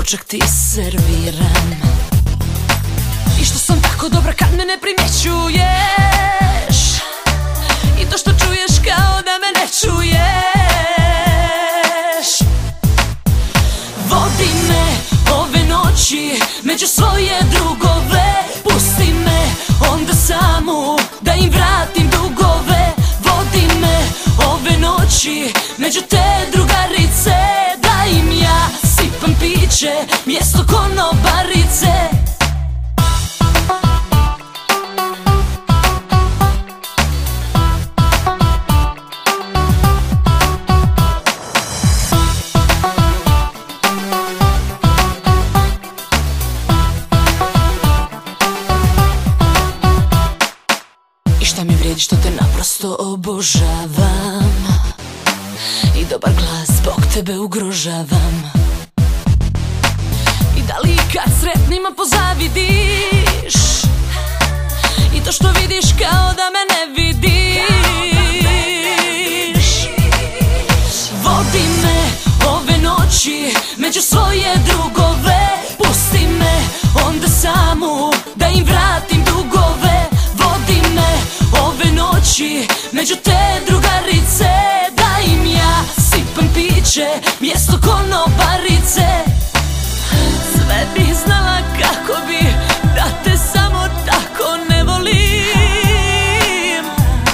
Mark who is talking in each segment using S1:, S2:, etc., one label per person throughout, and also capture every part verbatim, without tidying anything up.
S1: ručak ti serviram. I što sam tako dobra kad me ne primjećuješ, i to što čuješ kao da me ne čuješ. Vodi me ove noći među svoje drugove, pusti me onda samu da im vratim dugove. Vodi me ove noći među te drugarice, da im ja sipam piće mjesto konobarice. I šta mi vrijedi što te naprosto obožavam, i dobar glas zbog tebe ugrožavam. I da li kad sretnima pozavidiš, i to što vidiš kao da me ne vidiš. Vodi me ove noći među svoje drugove, pusti me onda samu da im vratim dugove. Vodi me ove noći među te drugarice, da im ja sipam piće mjesto konobarice. Sve bih znala kako bi da te samo tako ne volim,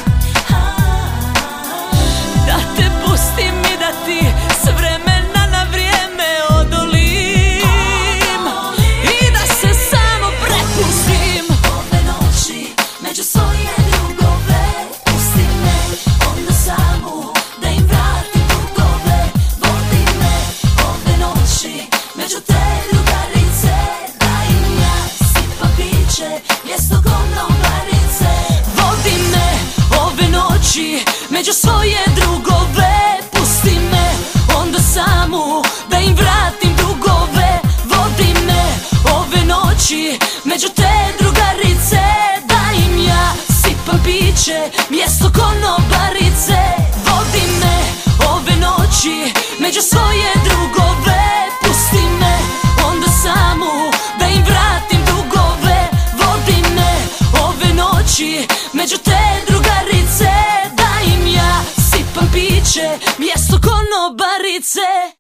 S1: da te pustim i da ti s vremena na vrijeme odolim, i da se samo prepustim. Ove noći među svoje drugove, pusti me onda samu da im vratim dugove. Vodi me ove noći među te drugarice, da im ja sipam piće mjesto konobarice. Vodi me ove noći među svoje drugove, pusti me onda samu da im vratim dugove. Vodi me ove noći među te drugarice, da im ja sipam piće mjesto konobarice. Vodi me ove noći među svoje drugove, pusti me onda samu da im vratim dugove. Vodi me ove noći među te drugarice, da im ja sipam piće mjesto konobarice.